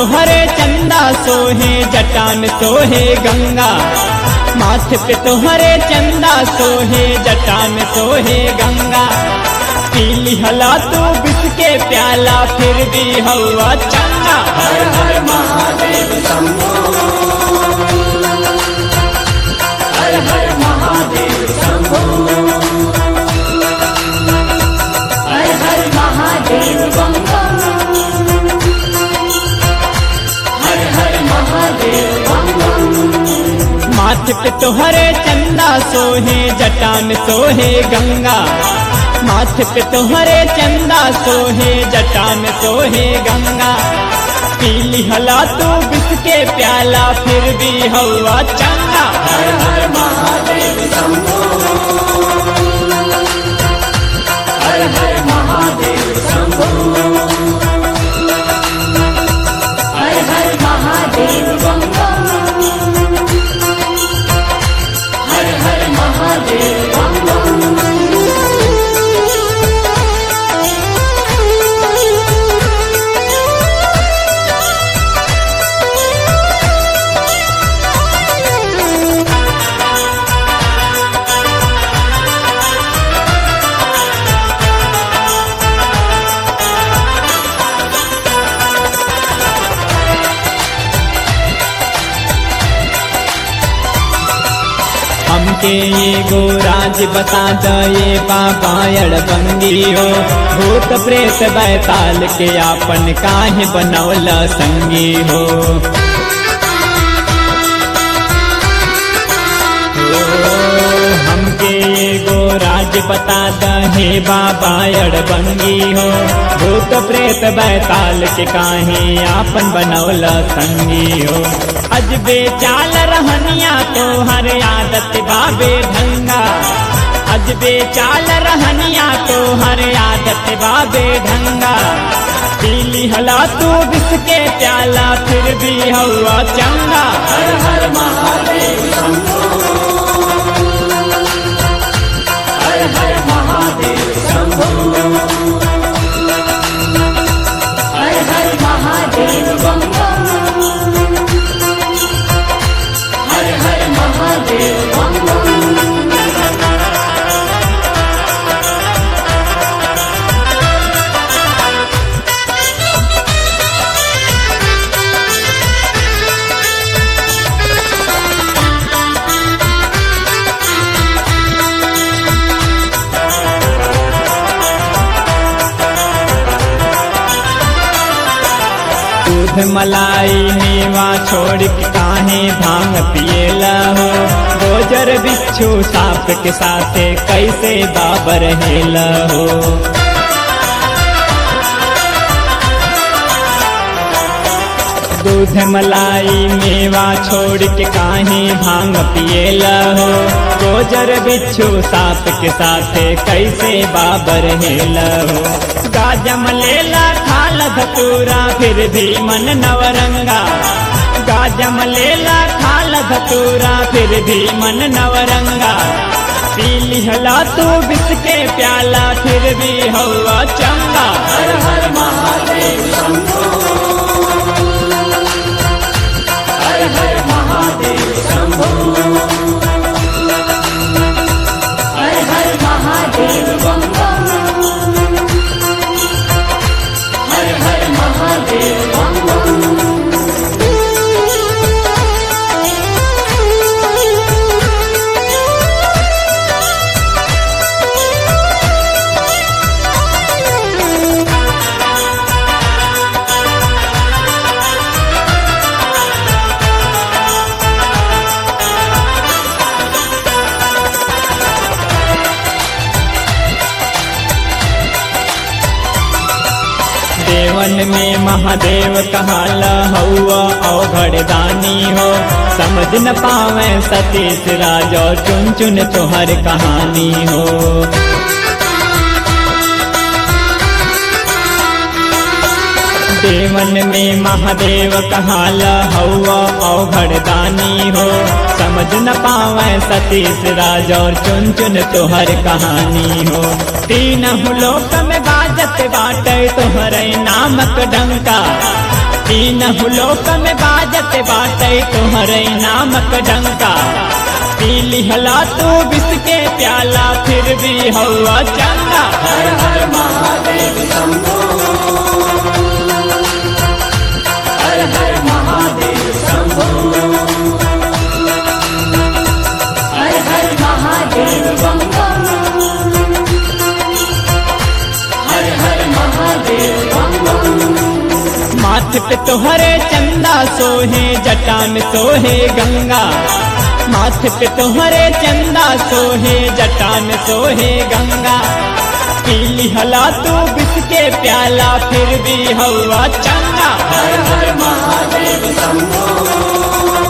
तुहरे चंदा सोहे जटा में सोहे गंगा। माथे पे तुहरे चंदा सोहे जटा में सोहे गंगा। पीली हला तू बिस के प्याला फिर भी हवा चंगा। हर हर महादेव शंभो, हर हर महादेव शंभो, हर हर महादेव बम बम, हर हर महादेव बम बम। माथे पे तुहरे चंदा सोहे जटा में सोहे गंगा। माथे पे तुहरे चंदा सोहे जटा में सोहे गंगा। पीली हला तू बिस के प्याला फिर भी हवा चंगा। हर हर महादेव शंभो, हर हर महादेव शंभो, हर हर महादेव बम बम, हर हर महादेव बम बम। हमके ये गो राज बता दे बाबा अड़बंगी हो। भूत प्रेत बैताल के आपन काहे बनौला संगी हो। हमके ये गो राज बता दे बाबा अड़बंगी हो। भूत प्रेत बैताल के काहे आपन बनौला संगी हो। अजबे चाल रहनिया तो हर आदत बाबे ढंगा। अजबे चाल रहनिया तो हर आदत बाबे ढंगा। पीली हला तू बिस के प्याला फिर भी हवा चंगा। हर हर महादेव शंभो, हर हर महादेव शंभो, हर हर महादेव बम बम, हर हर महादेव बम बम। दूध मलाई मेवा छोड़ के काहे भांग पिएला हो। गोजर बिच्छू सांप के साथे कैसे बाबर हेला हो। दूध मलाई मेवा छोड़ के काहे भांग पिएला हो। गोजर बिच्छू सांप के साथे कैसे बाबर हेला हो। गाजम लेला खाल धतूरा फिर भी मन नवरंगा। गाजम लेला खाल धतूरा फिर भी मन नवरंगा। पीली हला तू बिस के प्याला फिर भी हवा चंगा। हर हर महादेव शंभो, हर हर महादेव शंभो, हर हर महादेव बम बम, हर हर महादेव बम बम। देवन में महादेव कहाला हौआ अवघड़ दानी हो। समझ न पावे सतीश राजो चुन चुन तोहर कहानी हो। देवन में महादेव कहाला हवा औघड़ दानी हो, समझ न पावे सतीश राज और चुन चुन तोहर कहानी हो। तीन लोक में बाजत बाटे तोहरे नामक डंका, तीन लोक में बाजत बाटे तोहरे नामक डंका। पीली हला तू विष के प्याला फिर भी हवा चंगा। हर हर महादेव शंभो, हर हर महादेव शंभो, हर हर महादेव बम बम, हर हर महादेव बम बम। माथ पे तोहरे चंदा सोहे जटा में सोहे गंगा, माथ पे तोहरे चंदा सोहे जटा में सोहे गंगा। पीली हला तू विष के प्याला फिर भी हवा चंगा। हर हर महादेव शंभो।